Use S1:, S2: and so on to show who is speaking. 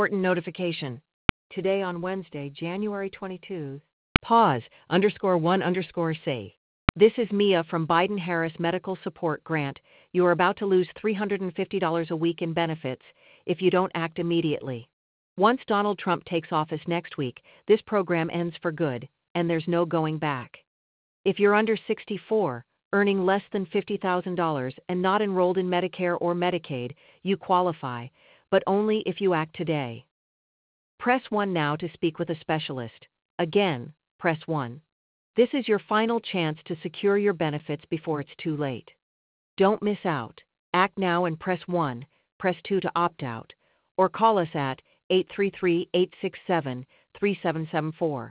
S1: Important notification. Today on Wednesday, January 22. Pause_1_say. This is Mia from Biden Harris Medical Support Grant. You are about to lose $350 a week in benefits if you don't act immediately. Once Donald Trump takes office next week, this program ends for good, and there's no going back. If you're under 64, earning less than $50,000 and not enrolled in Medicare or Medicaid, you qualify, but only if you act today. Press 1 now to speak with a specialist. Again, press 1. This is your final chance to secure your benefits before it's too late. Don't miss out. Act now and press 1, press 2 to opt out, or call us at 833-867-3774.